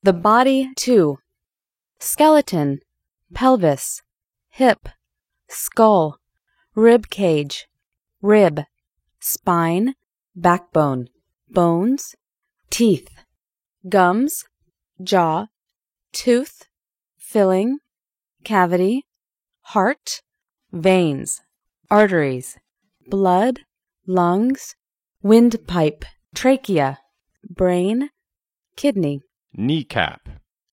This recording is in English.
The body, too. Skeleton, pelvis, hip, skull, rib cage, rib, spine, backbone, bones, teeth, gums, jaw, tooth, filling, cavity, heart, veins, arteries, blood, lungs, windpipe, trachea, brain, kidney. Kneecap.